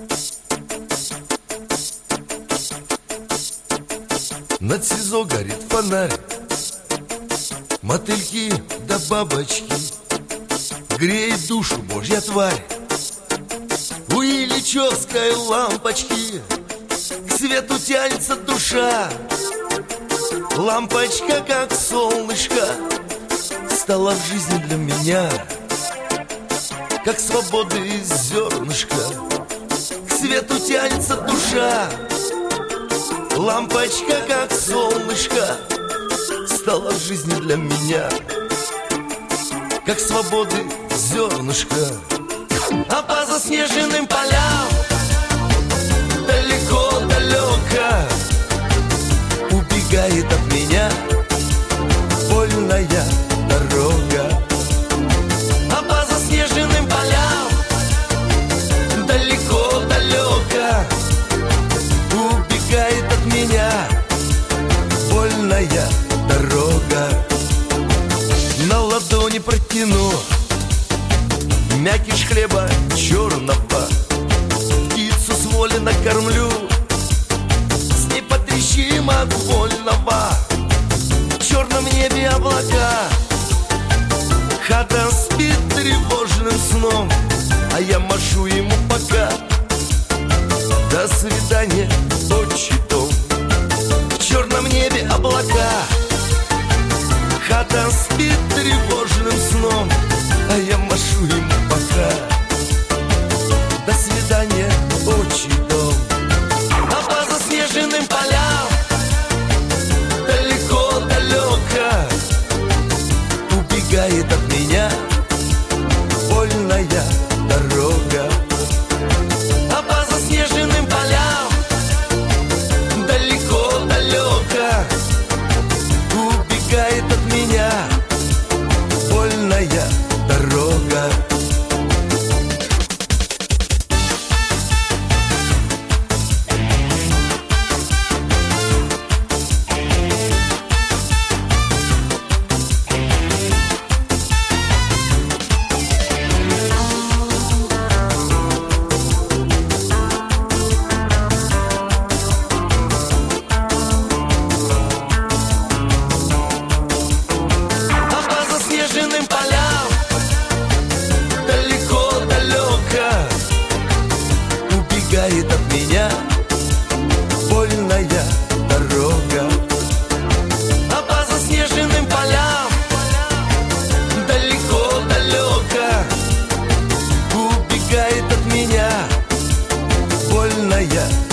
Над СИЗО горит фонарь, мотыльки да бабочки, греет душу божья тварь. У ильичевской лампочки к свету тянется душа. Лампочка, как солнышко, стала в жизни для меня, как свободы зернышко. К свету тянется душа. Лампочка, как солнышко, стала в жизни для меня, как свободы зернышко. А по заснеженным полям далеко-далеко убегает от меня вольная дорога. А по заснеженным полям далеко-далеко убегает от меня вольная дорога. На ладони протяну мякиш хлеба черного, птицу с воли накормлю, с ней потрещим от вольного. В черном небе облака, хата спит тревожным сном, а я машу ему пока. До свидания, отчий дом. В черном небе облака, хата спит тревожным сном, а я машу ему пока. До свидания, отчий дом. А по заснеженным полям далеко-далеко убегает от меня вольная дорога. А по заснеженным полям далеко-далеко убегает от меня вольная дорога. Убегает от меня вольная дорога. А по заснеженным полям далеко-далеко убегает от меня вольная